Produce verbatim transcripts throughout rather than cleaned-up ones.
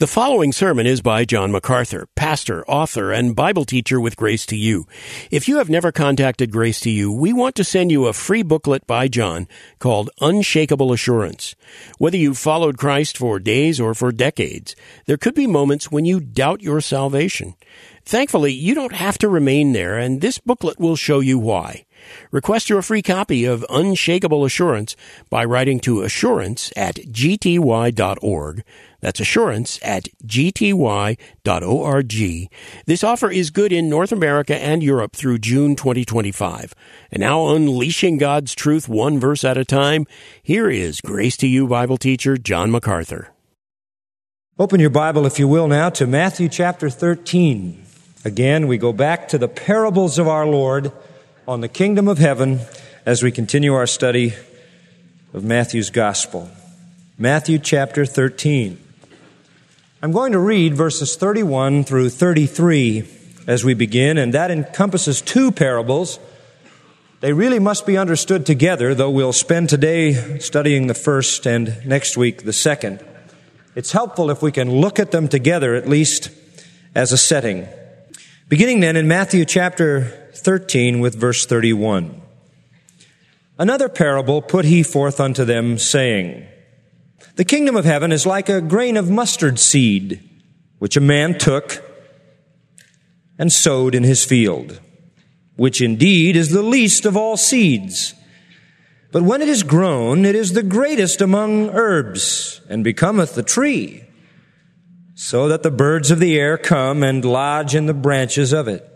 The following sermon is by John MacArthur, pastor, author, and Bible teacher with Grace to You. If you have never contacted Grace to You, we want to send you a free booklet by John called Unshakable Assurance. Whether you've followed Christ for days or for decades, there could be moments when you doubt your salvation. Thankfully, you don't have to remain there, and this booklet will show you why. Request your free copy of Unshakable Assurance by writing to assurance at g t y dot org. That's assurance at g t y dot org. This offer is good in North America and Europe through June twenty twenty-five. And now, unleashing God's truth one verse at a time, here is Grace to You Bible teacher John MacArthur. Open your Bible, if you will, now to Matthew chapter thirteen. Again, we go back to the parables of our Lord on the kingdom of heaven as we continue our study of Matthew's gospel. Matthew chapter thirteen. I'm going to read verses thirty-one through thirty-three as we begin, and that encompasses two parables. They really must be understood together, though we'll spend today studying the first and next week the second. It's helpful if we can look at them together, at least as a setting. Beginning then in Matthew chapter thirteen with verse thirty-one. Another parable put he forth unto them, saying, The kingdom of heaven is like a grain of mustard seed, which a man took and sowed in his field, which indeed is the least of all seeds. But when it is grown, it is the greatest among herbs, and becometh a tree, so that the birds of the air come and lodge in the branches of it.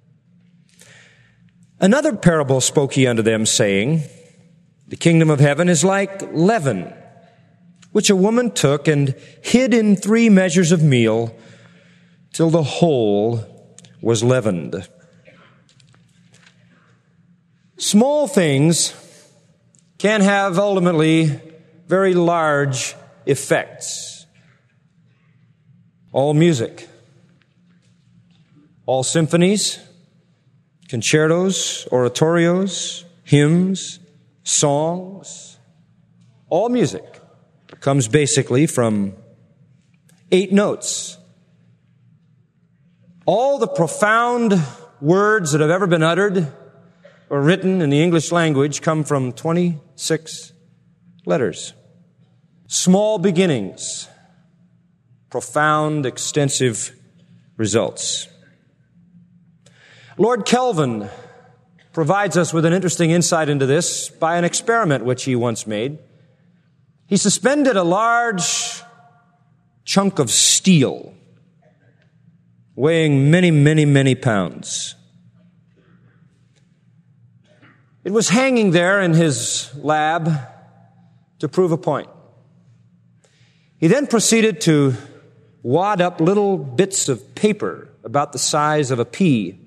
Another parable spoke he unto them, saying, The kingdom of heaven is like leaven, which a woman took and hid in three measures of meal, till the whole was leavened. Small things can have ultimately very large effects. All music, all symphonies, concertos, oratorios, hymns, songs, all music comes basically from eight notes. All the profound words that have ever been uttered or written in the English language come from twenty-six letters. Small beginnings, profound, extensive results. Lord Kelvin provides us with an interesting insight into this by an experiment which he once made. He suspended a large chunk of steel weighing many, many, many pounds. It was hanging there in his lab to prove a point. He then proceeded to wad up little bits of paper about the size of a pea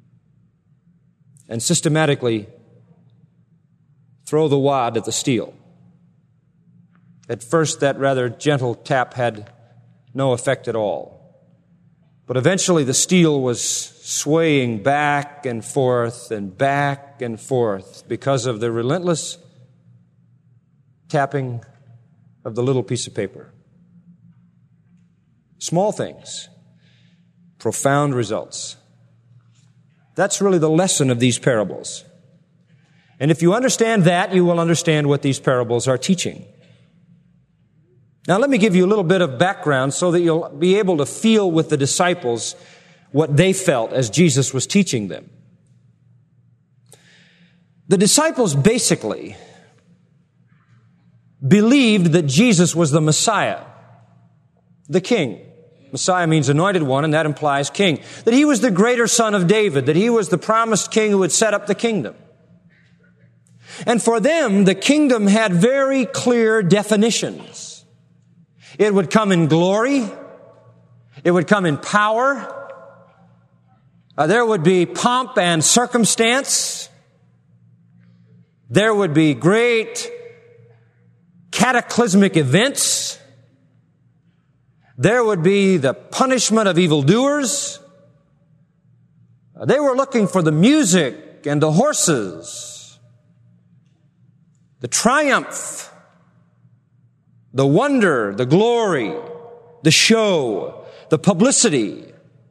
and systematically throw the wad at the steel. At first, that rather gentle tap had no effect at all. But eventually the steel was swaying back and forth and back and forth because of the relentless tapping of the little piece of paper. Small things, profound results. That's really the lesson of these parables. And if you understand that, you will understand what these parables are teaching. Now, let me give you a little bit of background so that you'll be able to feel with the disciples what they felt as Jesus was teaching them. The disciples basically believed that Jesus was the Messiah, the King. Messiah means anointed one, and that implies king. That he was the greater son of David, that he was the promised king who would set up the kingdom. And for them, the kingdom had very clear definitions. It would come in glory. It would come in power. Uh, there would be pomp and circumstance. There would be great cataclysmic events. There would be the punishment of evildoers. They were looking for the music and the horses, the triumph, the wonder, the glory, the show, the publicity.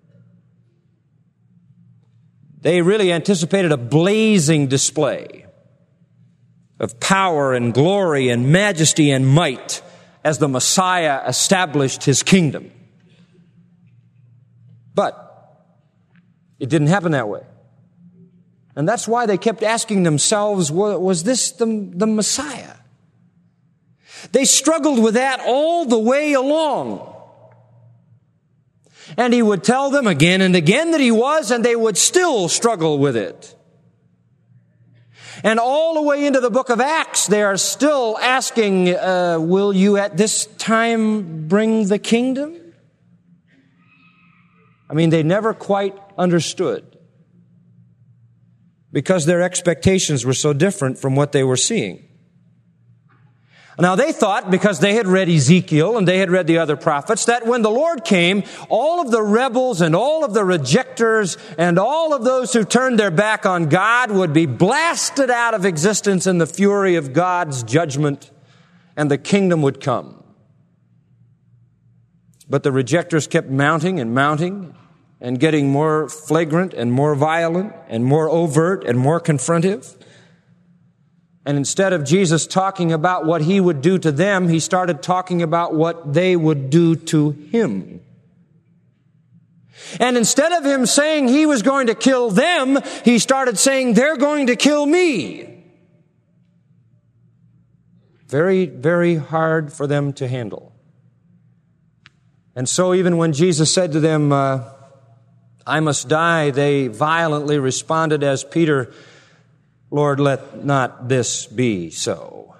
They really anticipated a blazing display of power and glory and majesty and might as the Messiah established his kingdom. But it didn't happen that way. And that's why they kept asking themselves, was this the, the Messiah? They struggled with that all the way along. And he would tell them again and again that he was, and they would still struggle with it. And all the way into the book of Acts, they are still asking, uh, will you at this time bring the kingdom? I mean, they never quite understood, because their expectations were so different from what they were seeing. Now, they thought, because they had read Ezekiel and they had read the other prophets, that when the Lord came, all of the rebels and all of the rejectors and all of those who turned their back on God would be blasted out of existence in the fury of God's judgment, and the kingdom would come. But the rejectors kept mounting and mounting and getting more flagrant and more violent and more overt and more confrontive. And instead of Jesus talking about what he would do to them, he started talking about what they would do to him. And instead of him saying he was going to kill them, he started saying, they're going to kill me. Very, very hard for them to handle. And so even when Jesus said to them, uh, I must die, they violently responded as Peter, Lord, let not this be so.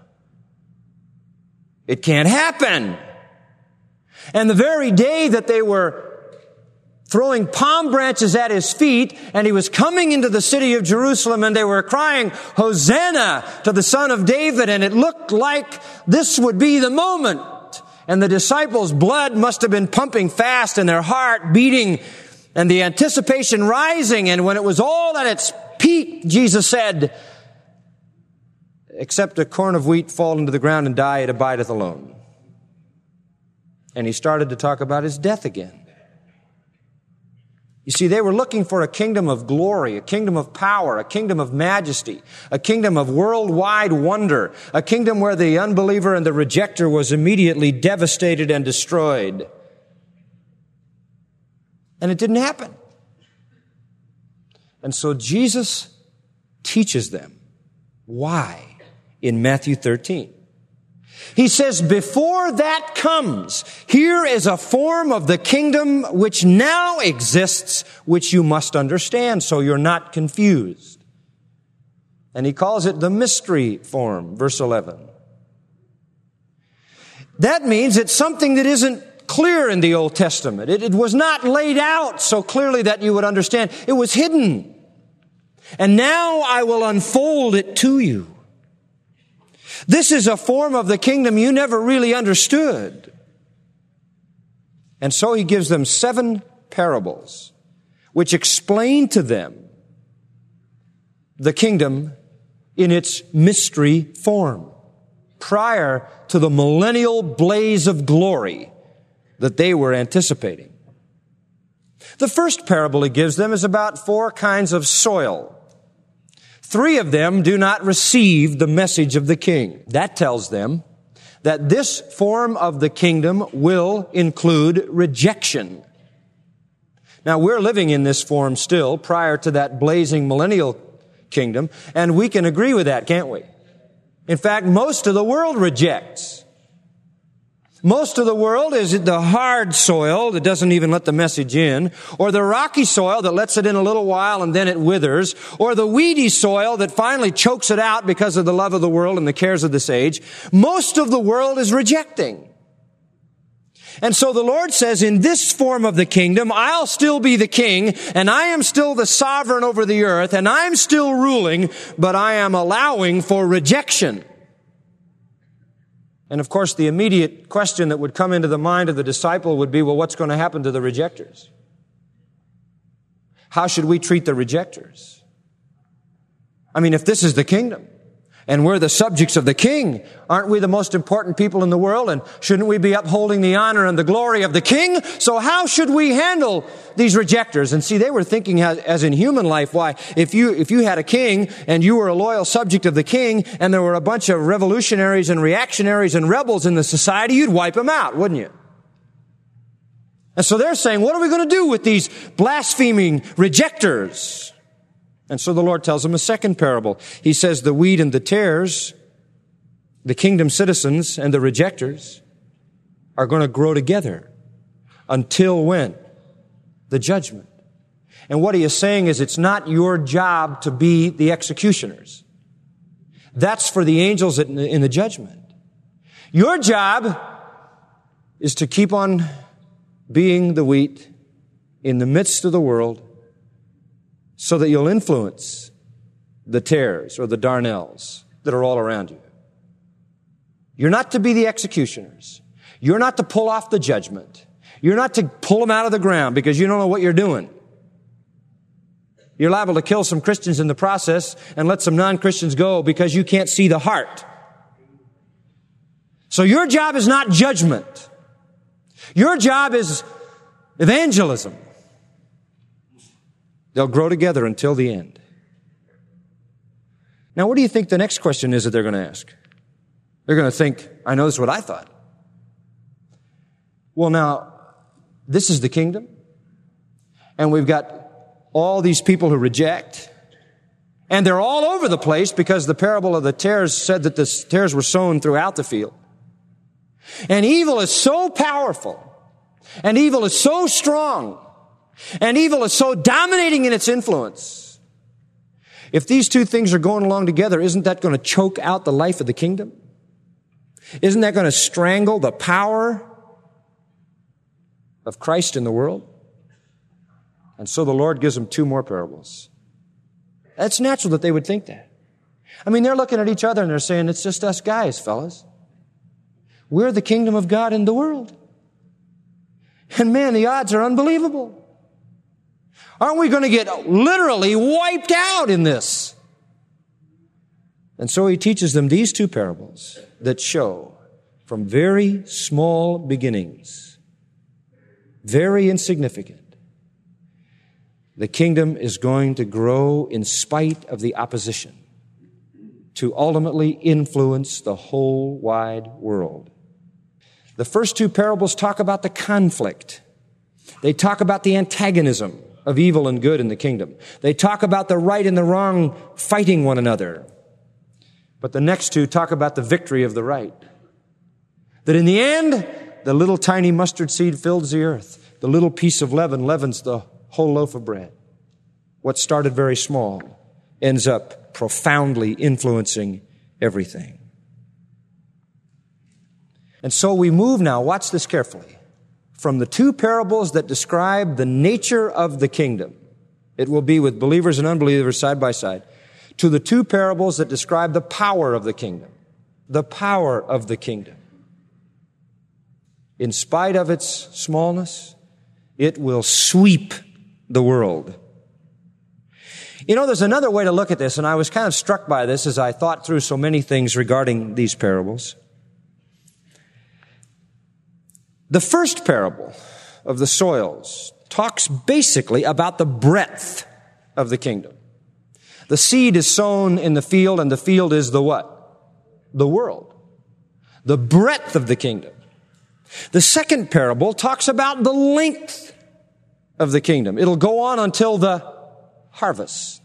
It can't happen. And the very day that they were throwing palm branches at his feet, and he was coming into the city of Jerusalem, and they were crying, Hosanna to the Son of David, and it looked like this would be the moment. And the disciples' blood must have been pumping fast and their heart beating and the anticipation rising. And when it was all at its peak, Jesus said, except a corn of wheat fall into the ground and die, it abideth alone. And he started to talk about his death again. You see, they were looking for a kingdom of glory, a kingdom of power, a kingdom of majesty, a kingdom of worldwide wonder, a kingdom where the unbeliever and the rejecter was immediately devastated and destroyed. And it didn't happen. And so Jesus teaches them why in Matthew thirteen. He says, before that comes, here is a form of the kingdom which now exists, which you must understand so you're not confused. And he calls it the mystery form, verse eleven. That means it's something that isn't clear in the Old Testament. It, it was not laid out so clearly that you would understand. It was hidden. And now I will unfold it to you. This is a form of the kingdom you never really understood. And so he gives them seven parables which explain to them the kingdom in its mystery form prior to the millennial blaze of glory that they were anticipating. The first parable he gives them is about four kinds of soil. Three of them do not receive the message of the king. That tells them that this form of the kingdom will include rejection. Now, we're living in this form still prior to that blazing millennial kingdom, and we can agree with that, can't we? In fact, most of the world rejects. Most of the world is the hard soil that doesn't even let the message in, or the rocky soil that lets it in a little while and then it withers, or the weedy soil that finally chokes it out because of the love of the world and the cares of this age. Most of the world is rejecting. And so the Lord says, in this form of the kingdom, I'll still be the king, and I am still the sovereign over the earth, and I'm still ruling, but I am allowing for rejection. And of course, the immediate question that would come into the mind of the disciple would be, well, what's going to happen to the rejectors? How should we treat the rejectors? I mean, if this is the kingdom, And we're the subjects of the King. Aren't we the most important people in the world? And shouldn't we be upholding the honor and the glory of the King? So how should we handle these rejectors? And see, they were thinking as, as in human life, why, if you, if you had a king and you were a loyal subject of the king and there were a bunch of revolutionaries and reactionaries and rebels in the society, you'd wipe them out, wouldn't you? And so they're saying, what are we going to do with these blaspheming rejectors? And so the Lord tells them a second parable. He says the wheat and the tares, the kingdom citizens and the rejectors, are going to grow together until when? The judgment. And what he is saying is it's not your job to be the executioners. That's for the angels in the, in the judgment. Your job is to keep on being the wheat in the midst of the world, so that you'll influence the tares or the darnels that are all around you. You're not to be the executioners. You're not to pull off the judgment. You're not to pull them out of the ground because you don't know what you're doing. You're liable to kill some Christians in the process and let some non-Christians go because you can't see the heart. So your job is not judgment. Your job is evangelism. They'll grow together until the end. Now, what do you think the next question is that they're going to ask? They're going to think, I know this is what I thought. Well, now, this is the kingdom, and we've got all these people who reject, and they're all over the place because the parable of the tares said that the tares were sown throughout the field. And evil is so powerful, and evil is so strong, and evil is so dominating in its influence. If these two things are going along together, isn't that going to choke out the life of the kingdom? Isn't that going to strangle the power of Christ in the world? And so the Lord gives them two more parables. It's natural that they would think that. I mean, they're looking at each other and they're saying, it's just us guys, fellas. We're the kingdom of God in the world. And man, the odds are unbelievable. Aren't we going to get literally wiped out in this? And so he teaches them these two parables that show from very small beginnings, very insignificant, the kingdom is going to grow in spite of the opposition to ultimately influence the whole wide world. The first two parables talk about the conflict. They talk about the antagonism of evil and good in the kingdom. They talk about the right and the wrong fighting one another. But the next two talk about the victory of the right. That in the end, the little tiny mustard seed fills the earth. The little piece of leaven leavens the whole loaf of bread. What started very small ends up profoundly influencing everything. And so we move now, watch this carefully, from the two parables that describe the nature of the kingdom. It will be with believers and unbelievers side by side. To the two parables that describe the power of the kingdom. The power of the kingdom. In spite of its smallness, it will sweep the world. You know, there's another way to look at this, and I was kind of struck by this as I thought through so many things regarding these parables. The first parable of the soils talks basically about the breadth of the kingdom. The seed is sown in the field, and the field is the what? The world. The breadth of the kingdom. The second parable talks about the length of the kingdom. It'll go on until the harvest.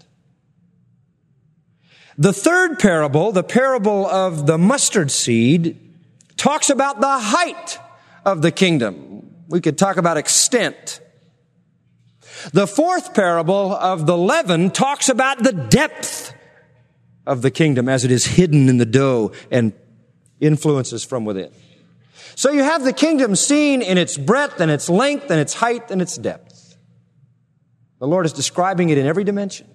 The third parable, the parable of the mustard seed, talks about the height of the kingdom. We could talk about extent. The fourth parable of the leaven talks about the depth of the kingdom as it is hidden in the dough and influences from within. So you have the kingdom seen in its breadth and its length and its height and its depth. The Lord is describing it in every dimension.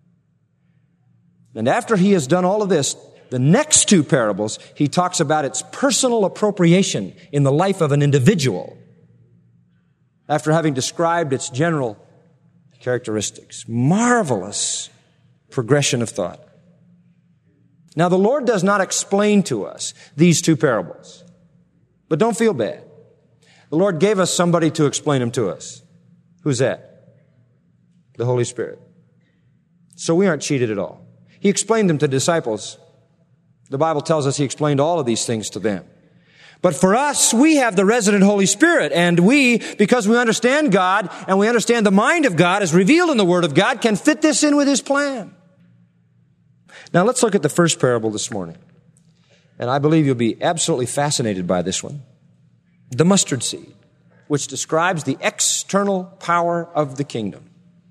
And after he has done all of this, the next two parables, he talks about its personal appropriation in the life of an individual after having described its general characteristics. Marvelous progression of thought. Now, the Lord does not explain to us these two parables. But don't feel bad. The Lord gave us somebody to explain them to us. Who's that? The Holy Spirit. So we aren't cheated at all. He explained them to disciples. The Bible tells us He explained all of these things to them. But for us, we have the resident Holy Spirit, and we, because we understand God and we understand the mind of God as revealed in the Word of God, can fit this in with His plan. Now let's look at the first parable this morning. And I believe you'll be absolutely fascinated by this one. The mustard seed, which describes the external power of the kingdom.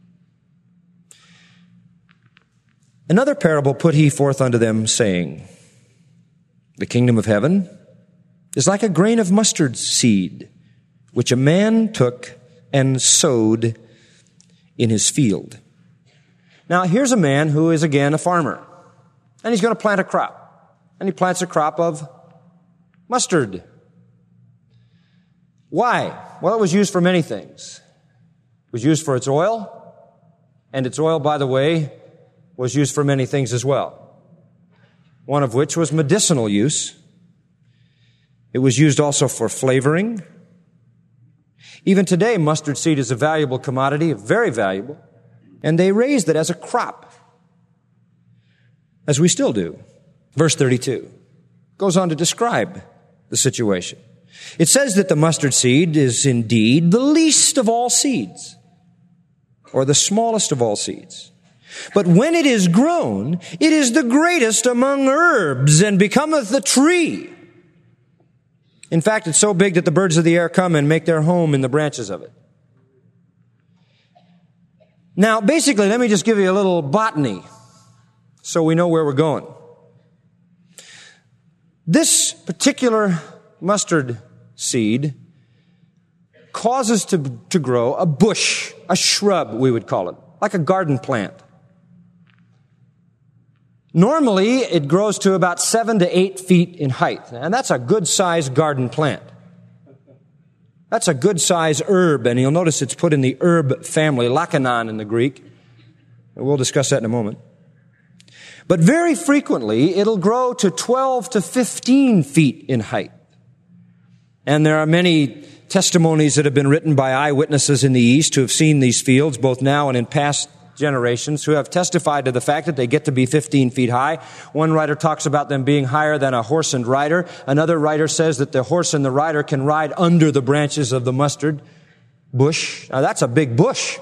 Another parable put He forth unto them, saying, the kingdom of heaven is like a grain of mustard seed, which a man took and sowed in his field. Now, here's a man who is, again, a farmer. And he's going to plant a crop. And he plants a crop of mustard. Why? Well, it was used for many things. It was used for its oil. And its oil, by the way, was used for many things as well. One of which was medicinal use. It was used also for flavoring. Even today, mustard seed is a valuable commodity, very valuable. And they raised it as a crop, as we still do. Verse thirty-two goes on to describe the situation. It says that the mustard seed is indeed the least of all seeds, or the smallest of all seeds. But when it is grown, it is the greatest among herbs, and becometh a tree. In fact, it's so big that the birds of the air come and make their home in the branches of it. Now, basically, let me just give you a little botany so we know where we're going. This particular mustard seed causes to, to grow a bush, a shrub, we would call it, like a garden plant. Normally, it grows to about seven to eight feet in height, and that's a good-sized garden plant. That's a good-sized herb, and you'll notice it's put in the herb family, lakanon in the Greek. We'll discuss that in a moment. But very frequently, it'll grow to twelve to fifteen feet in height. And there are many testimonies that have been written by eyewitnesses in the East who have seen these fields, both now and in past generations, who have testified to the fact that they get to be fifteen feet high. One writer talks about them being higher than a horse and rider. Another writer says that the horse and the rider can ride under the branches of the mustard bush. Now that's a big bush.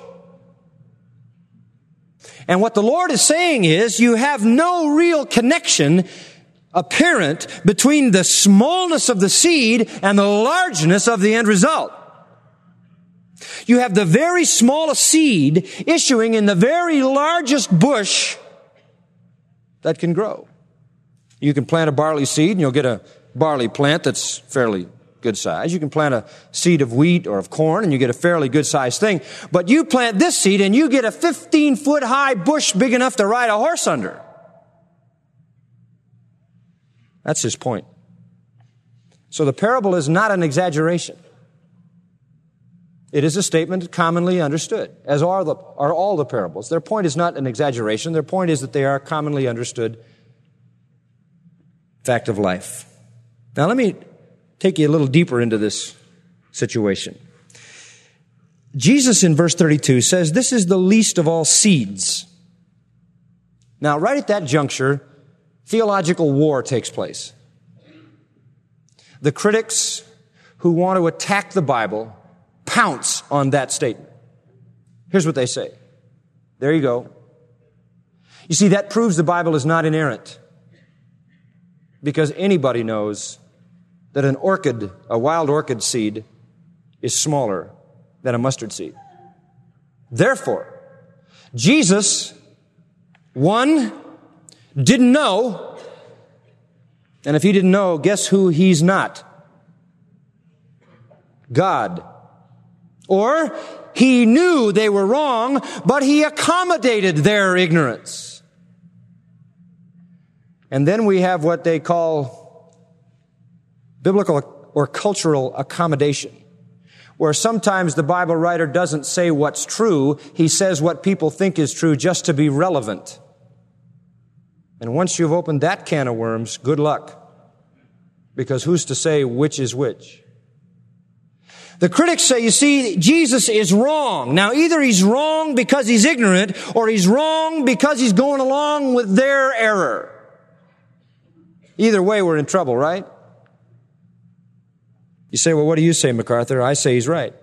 And what the Lord is saying is, you have no real connection apparent between the smallness of the seed and the largeness of the end result. You have the very smallest seed issuing in the very largest bush that can grow. You can plant a barley seed and you'll get a barley plant that's fairly good size. You can plant a seed of wheat or of corn and you get a fairly good sized thing. But you plant this seed and you get a fifteen foot high bush big enough to ride a horse under. That's his point. So the parable is not an exaggeration. It is a statement commonly understood, as are, the, are all the parables. Their point is not an exaggeration. Their point is that they are commonly understood fact of life. Now let me take you a little deeper into this situation. Jesus in verse thirty-two says, this is the least of all seeds. Now right at that juncture, theological war takes place. The critics who want to attack the Bible pounce on that statement. Here's what they say. There you go. You see, that proves the Bible is not inerrant. Because anybody knows that an orchid, a wild orchid seed, is smaller than a mustard seed. Therefore, Jesus, one, didn't know, and if he didn't know, guess who he's not? God. Or he knew they were wrong, but he accommodated their ignorance. And then we have what they call biblical or cultural accommodation, where sometimes the Bible writer doesn't say what's true, he says what people think is true just to be relevant. And once you've opened that can of worms, good luck. Because who's to say which is which? The critics say, you see, Jesus is wrong. Now, either he's wrong because he's ignorant, or he's wrong because he's going along with their error. Either way, we're in trouble, right? You say, well, what do you say, MacArthur? I say he's right.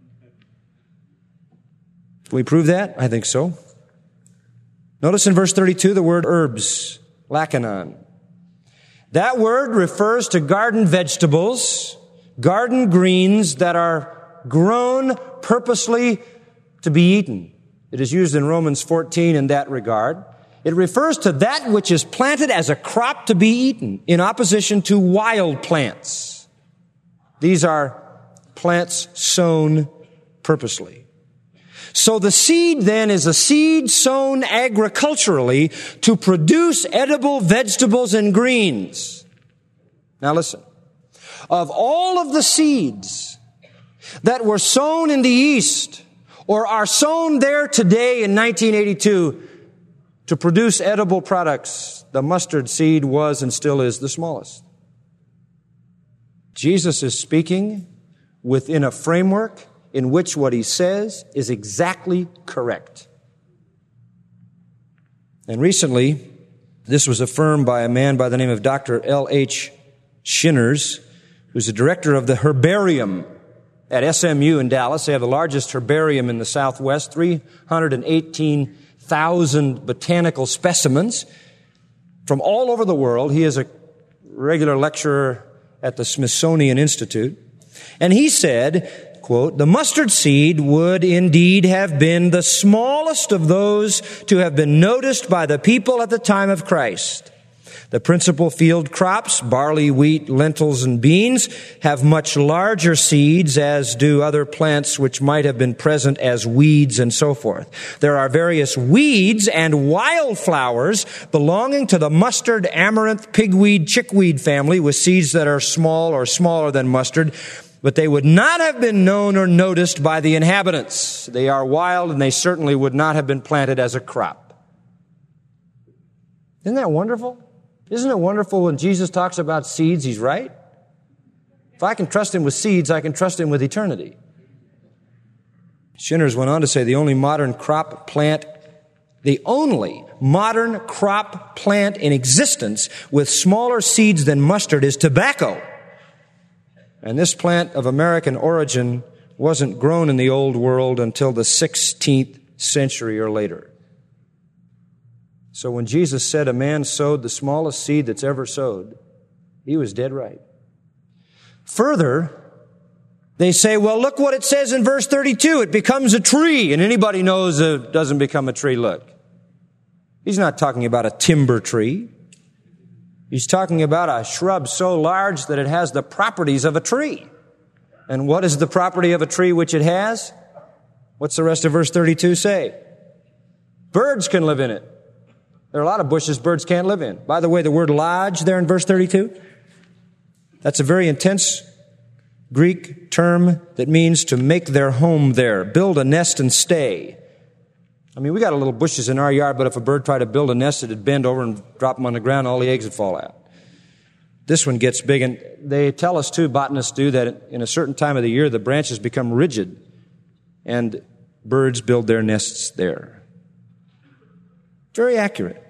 Can we prove that? I think so. Notice in verse thirty-two the word herbs, lacanon. That word refers to garden vegetables, garden greens that are grown purposely to be eaten. It is used in Romans fourteen in that regard. It refers to that which is planted as a crop to be eaten, in opposition to wild plants. These are plants sown purposely. So the seed then is a seed sown agriculturally to produce edible vegetables and greens. Now listen. Of all of the seeds that were sown in the East or are sown there today in nineteen eighty-two to produce edible products, the mustard seed was and still is the smallest. Jesus is speaking within a framework in which what he says is exactly correct. And recently, this was affirmed by a man by the name of Doctor L H Shinners, who's the director of the herbarium at S M U in Dallas. They have the largest herbarium in the Southwest, three hundred eighteen thousand botanical specimens from all over the world. He is a regular lecturer at the Smithsonian Institute. And he said, quote, the mustard seed would indeed have been the smallest of those to have been noticed by the people at the time of Christ. The principal field crops, barley, wheat, lentils, and beans, have much larger seeds, as do other plants which might have been present as weeds and so forth. There are various weeds and wildflowers belonging to the mustard, amaranth, pigweed, chickweed family with seeds that are small or smaller than mustard, but they would not have been known or noticed by the inhabitants. They are wild, and they certainly would not have been planted as a crop. Isn't that wonderful? Isn't it wonderful when Jesus talks about seeds, he's right? If I can trust him with seeds, I can trust him with eternity. Shinners went on to say the only modern crop plant, the only modern crop plant in existence with smaller seeds than mustard is tobacco. And this plant of American origin wasn't grown in the old world until the sixteenth century or later. So when Jesus said a man sowed the smallest seed that's ever sowed, he was dead right. Further, they say, well, look what it says in verse thirty-two. It becomes a tree. And anybody knows it doesn't become a tree. Look. He's not talking about a timber tree. He's talking about a shrub so large that it has the properties of a tree. And what is the property of a tree which it has? What's the rest of verse thirty-two say? Birds can live in it. There are a lot of bushes birds can't live in. By the way, the word lodge there in verse thirty-two, that's a very intense Greek term that means to make their home there, build a nest and stay. I mean, we got a little bushes in our yard, but if a bird tried to build a nest, it'd bend over and drop them on the ground, all the eggs would fall out. This one gets big, and they tell us too, botanists do, that in a certain time of the year, the branches become rigid, and birds build their nests there. Very accurate.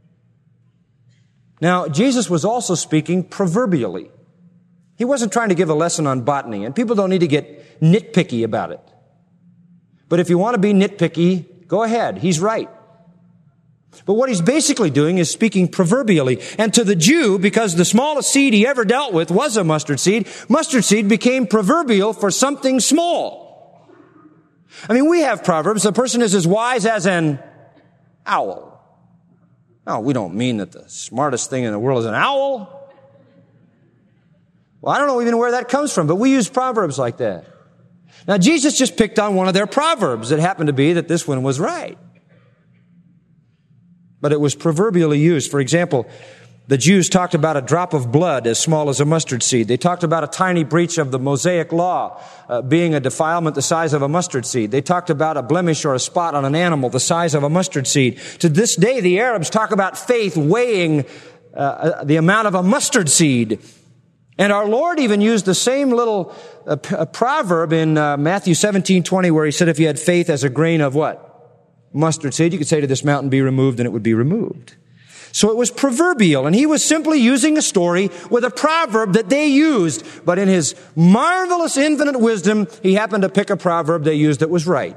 Now, Jesus was also speaking proverbially. He wasn't trying to give a lesson on botany, and people don't need to get nitpicky about it. But if you want to be nitpicky, go ahead. He's right. But what he's basically doing is speaking proverbially. And to the Jew, because the smallest seed he ever dealt with was a mustard seed, mustard seed became proverbial for something small. I mean, we have proverbs. The person is as wise as an owl. No, we don't mean that the smartest thing in the world is an owl. Well, I don't know even where that comes from, but we use proverbs like that. Now, Jesus just picked on one of their proverbs. It happened to be that this one was right. But it was proverbially used. For example, The Jews talked about a drop of blood as small as a mustard seed. They talked about a tiny breach of the Mosaic law uh, being a defilement the size of a mustard seed. They talked about a blemish or a spot on an animal the size of a mustard seed. To this day, the Arabs talk about faith weighing uh, the amount of a mustard seed. And our Lord even used the same little uh, p- uh, proverb in uh, Matthew seventeen twenty, where he said, if you had faith as a grain of what? Mustard seed, you could say to this mountain, be removed, and it would be removed. So it was proverbial, and he was simply using a story with a proverb that they used. But in his marvelous infinite wisdom, he happened to pick a proverb they used that was right.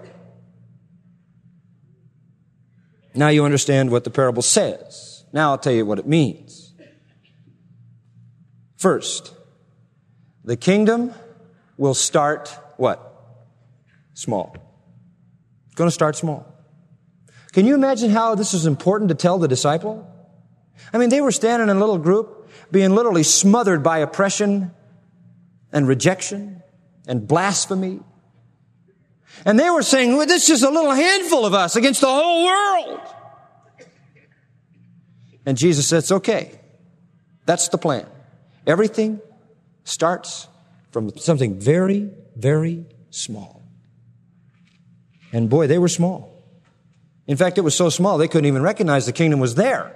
Now you understand what the parable says. Now I'll tell you what it means. First, the kingdom will start what? Small. It's going to start small. Can you imagine how this is important to tell the disciple? I mean, they were standing in a little group, being literally smothered by oppression and rejection and blasphemy. And they were saying, well, this is just a little handful of us against the whole world. And Jesus said, it's okay. That's the plan. Everything starts from something very, very small. And boy, they were small. In fact, it was so small they couldn't even recognize the kingdom was there.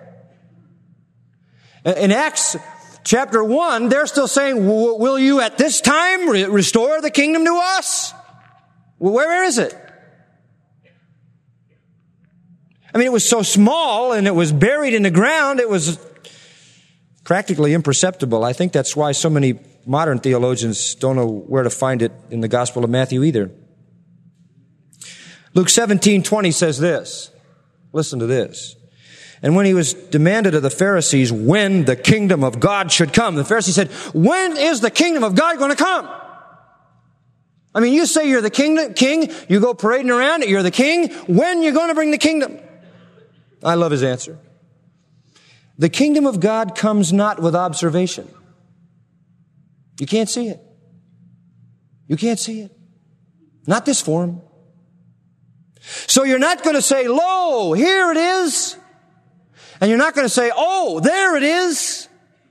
In Acts chapter one, they're still saying, will you at this time re- restore the kingdom to us? Well, where is it? I mean, it was so small and it was buried in the ground, it was practically imperceptible. I think that's why so many modern theologians don't know where to find it in the Gospel of Matthew either. Luke seventeen twenty says this. Listen to this. And when he was demanded of the Pharisees when the kingdom of God should come, the Pharisees said, when is the kingdom of God going to come? I mean, you say you're the king, king, you go parading around it, you're the king. When are you going to bring the kingdom? I love his answer. The kingdom of God comes not with observation. You can't see it. You can't see it. Not this form. So you're not going to say, lo, here it is. And you're not going to say, oh, there it is.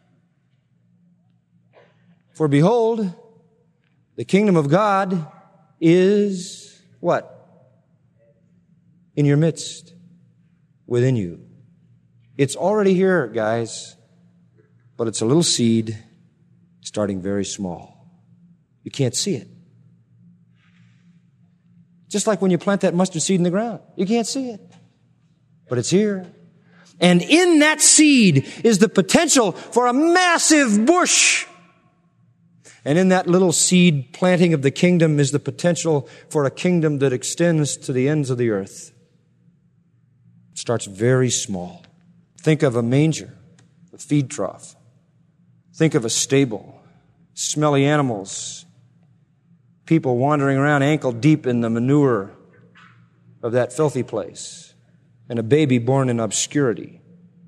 For behold, the kingdom of God is what? In your midst, within you. It's already here, guys, but it's a little seed starting very small. You can't see it. Just like when you plant that mustard seed in the ground. You can't see it, but it's here. And in that seed is the potential for a massive bush. And in that little seed planting of the kingdom is the potential for a kingdom that extends to the ends of the earth. It starts very small. Think of a manger, a feed trough. Think of a stable, smelly animals, people wandering around ankle deep in the manure of that filthy place. And a baby born in obscurity.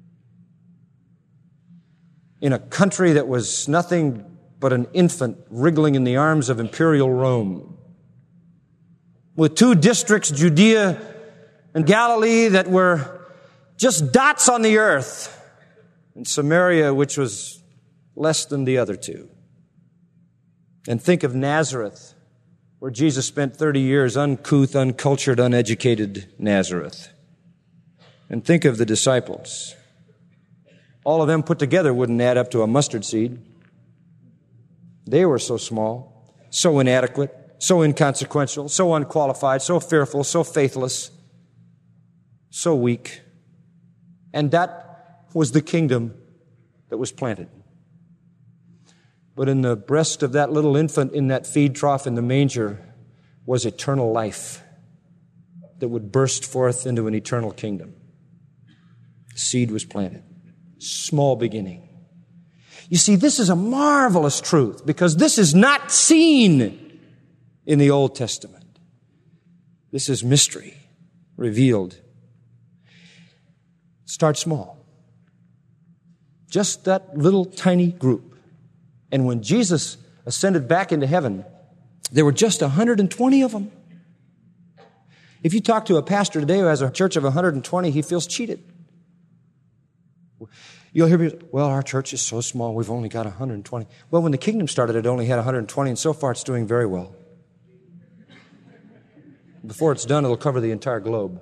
In a country that was nothing but an infant wriggling in the arms of imperial Rome. With two districts, Judea and Galilee, that were just dots on the earth. And Samaria, which was less than the other two. And think of Nazareth, where Jesus spent thirty years, uncouth, uncultured, uneducated Nazareth. And think of the disciples. All of them put together wouldn't add up to a mustard seed. They were so small, so inadequate, so inconsequential, so unqualified, so fearful, so faithless, so weak. And that was the kingdom that was planted. But in the breast of that little infant in that feed trough in the manger was eternal life that would burst forth into an eternal kingdom. The seed was planted. Small beginning. You see, this is a marvelous truth because this is not seen in the Old Testament. This is mystery revealed. Start small. Just that little tiny group. And when Jesus ascended back into heaven, there were just one hundred twenty of them. If you talk to a pastor today who has a church of one hundred twenty, he feels cheated. You'll hear people, well, our church is so small, we've only got one hundred twenty. Well, when the kingdom started, it only had one hundred twenty, and so far it's doing very well. Before it's done, it'll cover the entire globe.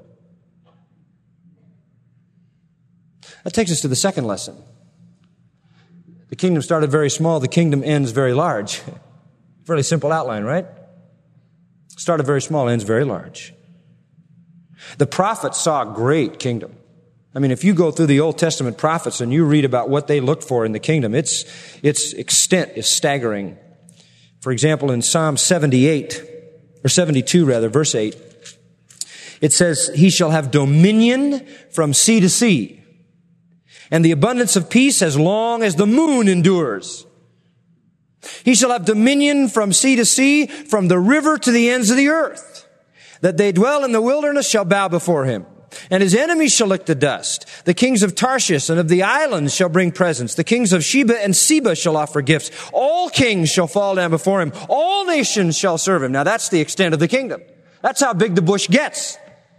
That takes us to the second lesson. The kingdom started very small, the kingdom ends very large. Fairly simple outline, right? Started very small, ends very large. The prophets saw a great kingdom. I mean, if you go through the Old Testament prophets and you read about what they looked for in the kingdom, its, its extent is staggering. For example, in Psalm seventy-eight, or seventy-two rather, verse eight, it says, he shall have dominion from sea to sea, and the abundance of peace as long as the moon endures. He shall have dominion from sea to sea, from the river to the ends of the earth. That they dwell in the wilderness shall bow before him, and his enemies shall lick the dust. The kings of Tarshish and of the islands shall bring presents. The kings of Sheba and Seba shall offer gifts. All kings shall fall down before him. All nations shall serve him. Now that's the extent of the kingdom. That's how big the bush gets.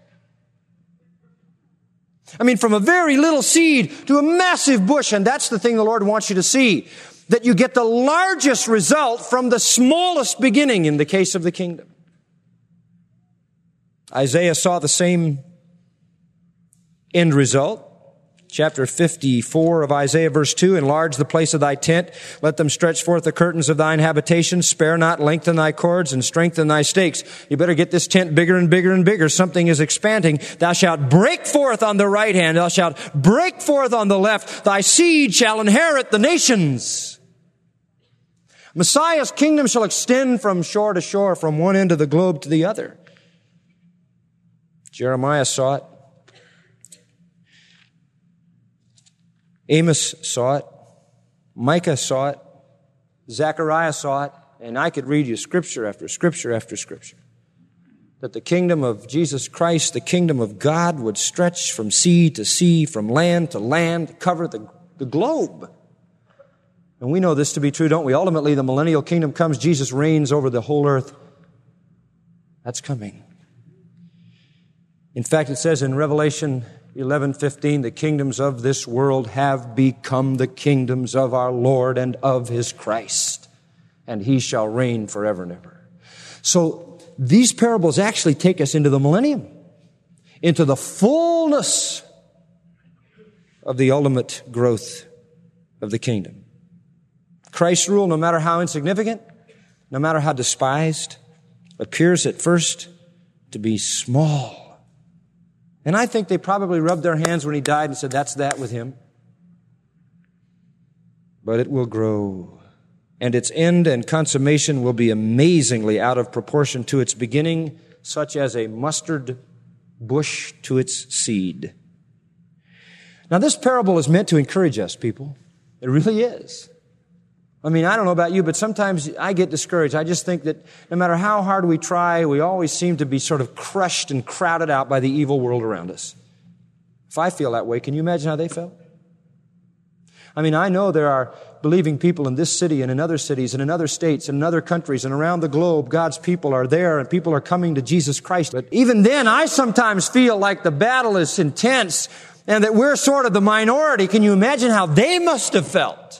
I mean, from a very little seed to a massive bush, and that's the thing the Lord wants you to see, that you get the largest result from the smallest beginning in the case of the kingdom. Isaiah saw the same end result. Chapter fifty-four of Isaiah, verse two, enlarge the place of thy tent. Let them stretch forth the curtains of thine habitation. Spare not, lengthen thy cords, and strengthen thy stakes. You better get this tent bigger and bigger and bigger. Something is expanding. Thou shalt break forth on the right hand. Thou shalt break forth on the left. Thy seed shall inherit the nations. Messiah's kingdom shall extend from shore to shore, from one end of the globe to the other. Jeremiah saw it. Amos saw it. Micah saw it. Zechariah saw it. And I could read you scripture after scripture after scripture. That the kingdom of Jesus Christ, the kingdom of God, would stretch from sea to sea, from land to land, cover the, the globe. And we know this to be true, don't we? Ultimately, the millennial kingdom comes. Jesus reigns over the whole earth. That's coming. In fact, it says in Revelation eleven fifteen, the kingdoms of this world have become the kingdoms of our Lord and of His Christ, and He shall reign forever and ever. So these parables actually take us into the millennium, into the fullness of the ultimate growth of the kingdom. Christ's rule, no matter how insignificant, no matter how despised, appears at first to be small. And I think they probably rubbed their hands when He died and said, that's that with Him. But it will grow. And its end and consummation will be amazingly out of proportion to its beginning, such as a mustard bush to its seed. Now, this parable is meant to encourage us, people. It really is. I mean, I don't know about you, but sometimes I get discouraged. I just think that no matter how hard we try, we always seem to be sort of crushed and crowded out by the evil world around us. If I feel that way, can you imagine how they felt? I mean, I know there are believing people in this city and in other cities and in other states and in other countries and around the globe. God's people are there and people are coming to Jesus Christ. But even then, I sometimes feel like the battle is intense and that we're sort of the minority. Can you imagine how they must have felt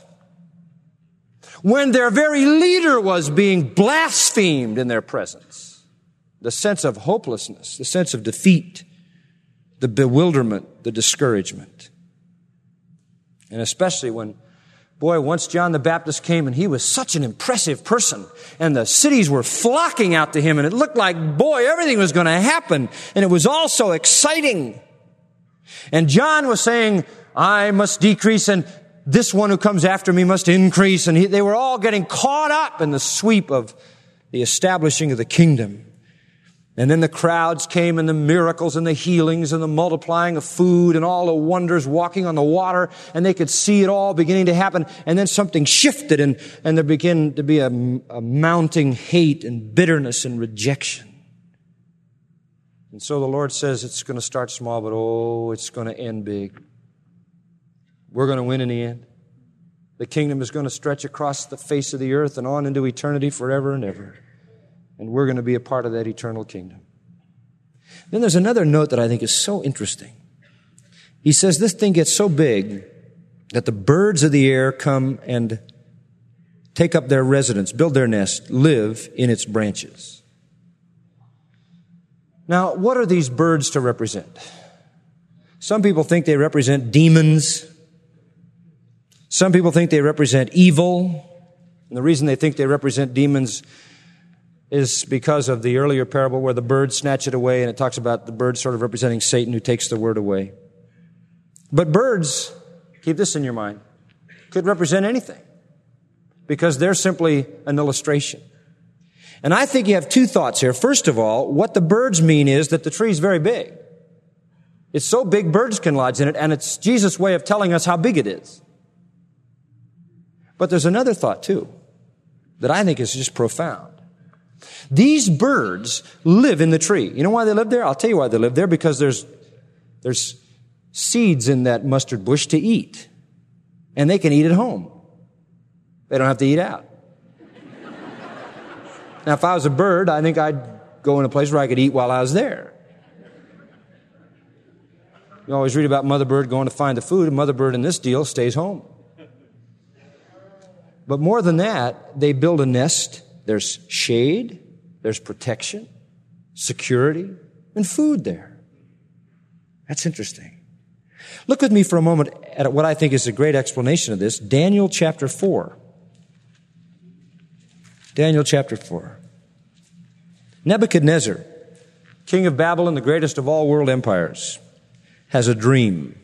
when their very leader was being blasphemed in their presence? The sense of hopelessness, the sense of defeat, the bewilderment, the discouragement. And especially when, boy, once John the Baptist came and he was such an impressive person and the cities were flocking out to him and it looked like, boy, everything was going to happen and it was all so exciting. And John was saying, I must decrease and this one who comes after me must increase. And he, they were all getting caught up in the sweep of the establishing of the kingdom. And then the crowds came and the miracles and the healings and the multiplying of food and all the wonders walking on the water. And they could see it all beginning to happen. And then something shifted and, and there began to be a, a mounting hate and bitterness and rejection. And so the Lord says it's going to start small, but oh, it's going to end big. We're going to win in the end. The kingdom is going to stretch across the face of the earth and on into eternity forever and ever. And we're going to be a part of that eternal kingdom. Then there's another note that I think is so interesting. He says this thing gets so big that the birds of the air come and take up their residence, build their nest, live in its branches. Now, what are these birds to represent? Some people think they represent demons. Some people think they represent evil. And the reason they think they represent demons is because of the earlier parable where the birds snatch it away, and it talks about the birds sort of representing Satan who takes the word away. But birds, keep this in your mind, could represent anything because they're simply an illustration. And I think you have two thoughts here. First of all, what the birds mean is that the tree is very big. It's so big birds can lodge in it, and it's Jesus' way of telling us how big it is. But there's another thought, too, that I think is just profound. These birds live in the tree. You know why they live there? I'll tell you why they live there, because there's, there's seeds in that mustard bush to eat. And they can eat at home. They don't have to eat out. Now, if I was a bird, I think I'd go in a place where I could eat while I was there. You always read about mother bird going to find the food, and mother bird in this deal stays home. But more than that, they build a nest. There's shade, there's protection, security, and food there. That's interesting. Look with me for a moment at what I think is a great explanation of this. Daniel chapter four. Daniel chapter four. Nebuchadnezzar, king of Babylon, the greatest of all world empires, has a dream.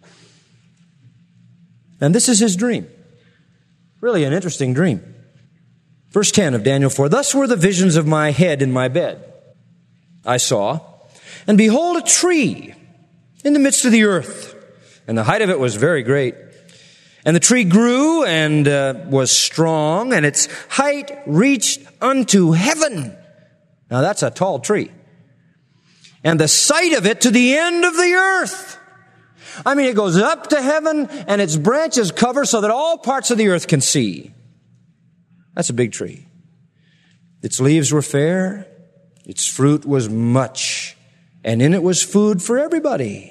And this is his dream. Really an interesting dream. Verse ten of Daniel four, "Thus were the visions of my head in my bed. I saw, and behold, a tree in the midst of the earth, and the height of it was very great. And the tree grew and uh, was strong, and its height reached unto heaven." Now that's a tall tree. "And the sight of it to the end of the earth." I mean, it goes up to heaven, and its branches cover so that all parts of the earth can see. That's a big tree. Its leaves were fair, its fruit was much, and in it was food for everybody.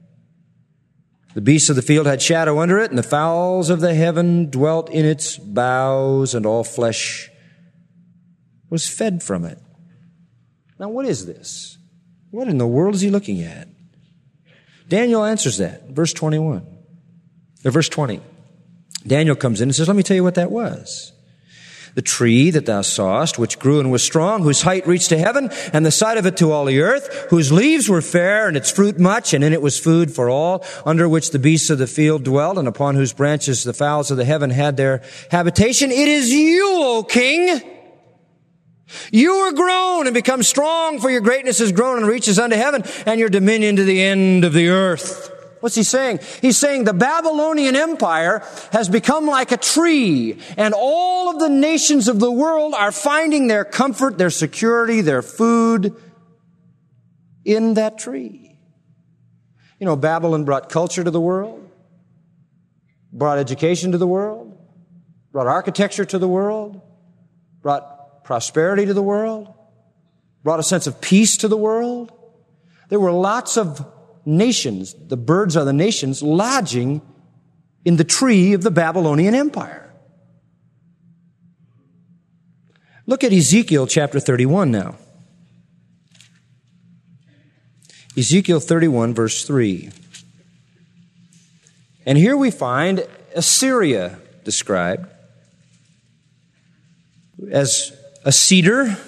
The beasts of the field had shadow under it, and the fowls of the heaven dwelt in its boughs, and all flesh was fed from it. Now, what is this? What in the world is he looking at? Daniel answers that. Verse twenty-one. Or verse twenty. Daniel comes in and says, "Let me tell you what that was. The tree that thou sawest, which grew and was strong, whose height reached to heaven, and the sight of it to all the earth, whose leaves were fair, and its fruit much, and in it was food for all, under which the beasts of the field dwelt, and upon whose branches the fowls of the heaven had their habitation. It is you, O king. You are grown and become strong, for your greatness is grown and reaches unto heaven, and your dominion to the end of the earth." What's he saying? He's saying the Babylonian Empire has become like a tree, and all of the nations of the world are finding their comfort, their security, their food in that tree. You know, Babylon brought culture to the world, brought education to the world, brought architecture to the world, brought prosperity to the world, brought a sense of peace to the world. There were lots of nations, the birds are the nations, lodging in the tree of the Babylonian Empire. Look at Ezekiel chapter thirty-one now. Ezekiel thirty-one, verse three. And here we find Assyria described as a cedar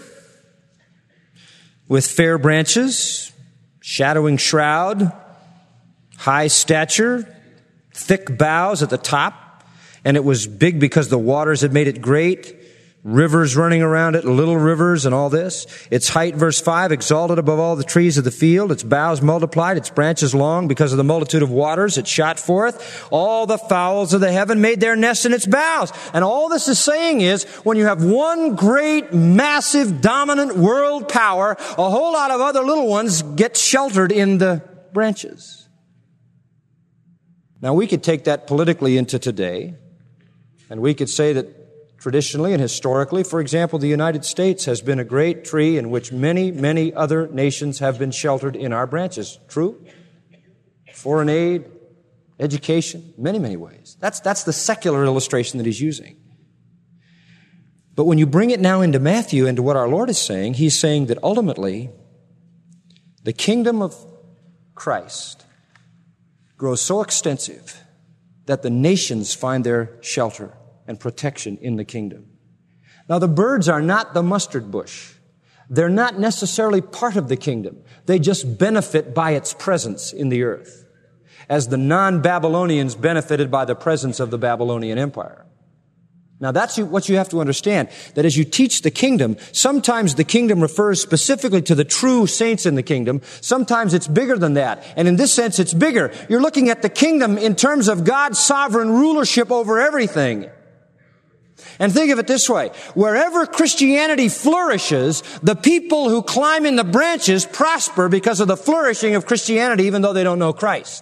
with fair branches, shadowing shroud, high stature, thick boughs at the top, and it was big because the waters had made it great, rivers running around it, little rivers and all this. Its height, verse five, exalted above all the trees of the field, its boughs multiplied, its branches long because of the multitude of waters. It shot forth. All the fowls of the heaven made their nests in its boughs. And all this is saying is, when you have one great, massive, dominant world power, a whole lot of other little ones get sheltered in the branches. Now, we could take that politically into today, and we could say that traditionally and historically, for example, the United States has been a great tree in which many, many other nations have been sheltered in our branches. True? Foreign aid, education, many, many ways. That's, that's the secular illustration that he's using. But when you bring it now into Matthew, into what our Lord is saying, he's saying that ultimately the kingdom of Christ grows so extensive that the nations find their shelter and protection in the kingdom. Now, the birds are not the mustard bush. They're not necessarily part of the kingdom. They just benefit by its presence in the earth, as the non-Babylonians benefited by the presence of the Babylonian Empire. Now, that's what you have to understand, that as you teach the kingdom, sometimes the kingdom refers specifically to the true saints in the kingdom. Sometimes it's bigger than that. And in this sense, it's bigger. You're looking at the kingdom in terms of God's sovereign rulership over everything. And think of it this way. Wherever Christianity flourishes, the people who climb in the branches prosper because of the flourishing of Christianity, even though they don't know Christ.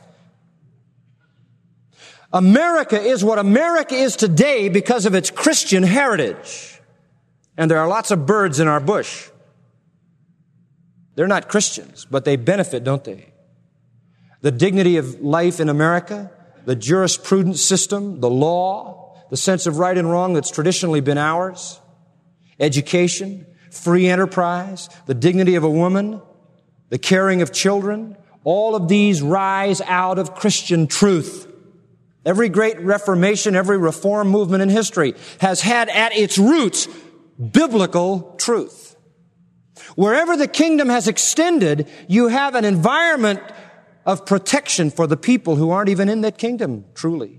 America is what America is today because of its Christian heritage. And there are lots of birds in our bush. They're not Christians, but they benefit, don't they? The dignity of life in America, the jurisprudence system, the law, the sense of right and wrong that's traditionally been ours, education, free enterprise, the dignity of a woman, the caring of children, all of these rise out of Christian truth. Every great reformation, every reform movement in history has had at its roots biblical truth. Wherever the kingdom has extended, you have an environment of protection for the people who aren't even in that kingdom, truly.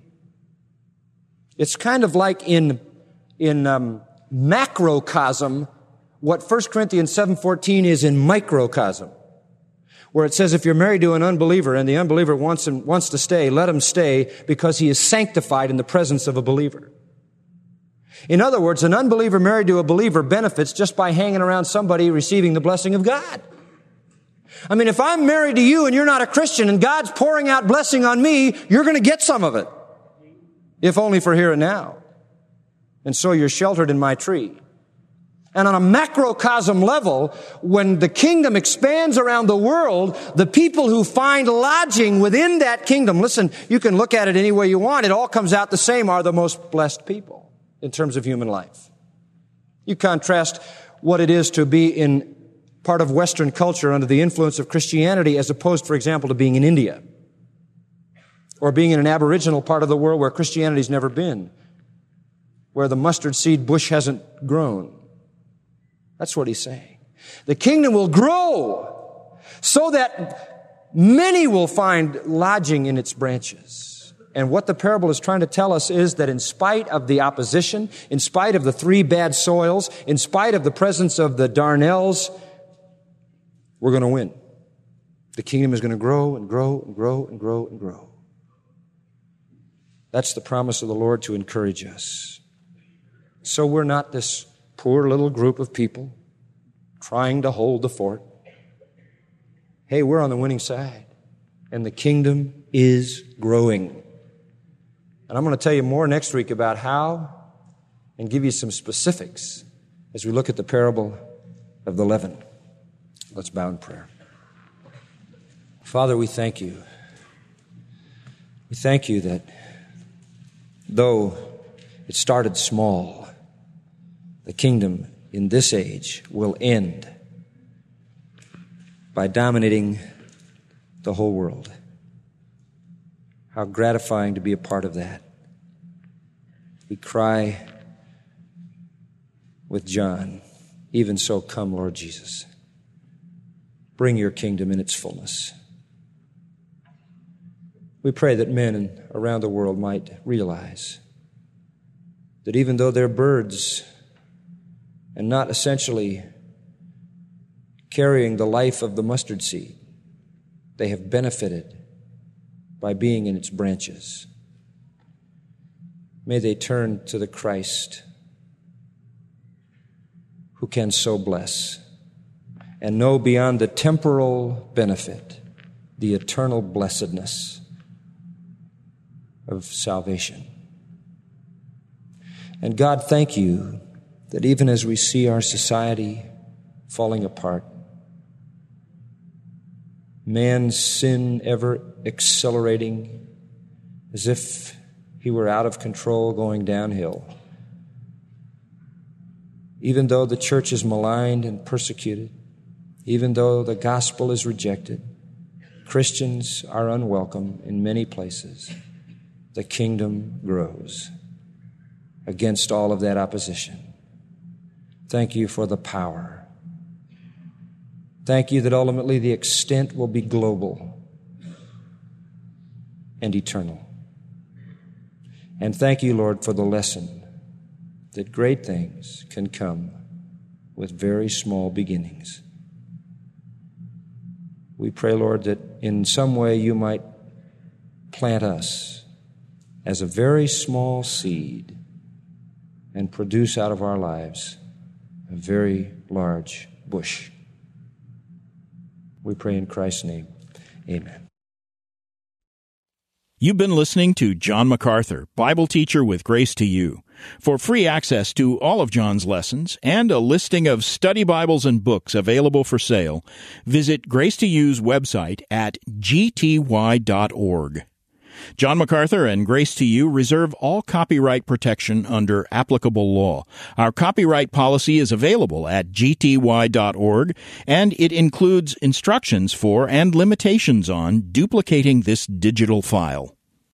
It's kind of like in, in um, macrocosm what First Corinthians seven fourteen is in microcosm, where it says if you're married to an unbeliever and the unbeliever wants him, wants to stay, let him stay because he is sanctified in the presence of a believer. In other words, an unbeliever married to a believer benefits just by hanging around somebody receiving the blessing of God. I mean, if I'm married to you and you're not a Christian and God's pouring out blessing on me, you're going to get some of it. If only for here and now. And so you're sheltered in my tree. And on a macrocosm level, when the kingdom expands around the world, the people who find lodging within that kingdom, listen, you can look at it any way you want, it all comes out the same, are the most blessed people in terms of human life. You contrast what it is to be in part of Western culture under the influence of Christianity as opposed, for example, to being in India. Or being in an aboriginal part of the world where Christianity's never been, where the mustard seed bush hasn't grown. That's what he's saying. The kingdom will grow so that many will find lodging in its branches. And what the parable is trying to tell us is that in spite of the opposition, in spite of the three bad soils, in spite of the presence of the darnels, we're going to win. The kingdom is going to grow and grow and grow and grow and grow. That's the promise of the Lord to encourage us. So we're not this poor little group of people trying to hold the fort. Hey, we're on the winning side, and the kingdom is growing. And I'm going to tell you more next week about how and give you some specifics as we look at the parable of the leaven. Let's bow in prayer. Father, we thank you. We thank you that though it started small, the kingdom in this age will end by dominating the whole world. How gratifying to be a part of that. We cry with John, even so come, Lord Jesus. Bring your kingdom in its fullness. We pray that men around the world might realize that even though they're birds and not essentially carrying the life of the mustard seed, they have benefited by being in its branches. May they turn to the Christ who can so bless and know beyond the temporal benefit the eternal blessedness of salvation. And God, thank you that even as we see our society falling apart, man's sin ever accelerating, as if he were out of control going downhill. Even though the church is maligned and persecuted, even though the gospel is rejected, Christians are unwelcome in many places, the kingdom grows against all of that opposition. Thank you for the power. Thank you that ultimately the extent will be global and eternal. And thank you, Lord, for the lesson that great things can come with very small beginnings. We pray, Lord, that in some way you might plant us as a very small seed and produce out of our lives a very large bush. We pray in Christ's name. Amen. You've been listening to John MacArthur, Bible teacher with Grace to You. For free access to all of John's lessons and a listing of study Bibles and books available for sale, visit Grace to You's website at g t y dot org. John MacArthur and Grace to You reserve all copyright protection under applicable law. Our copyright policy is available at g t y dot org, and it includes instructions for and limitations on duplicating this digital file.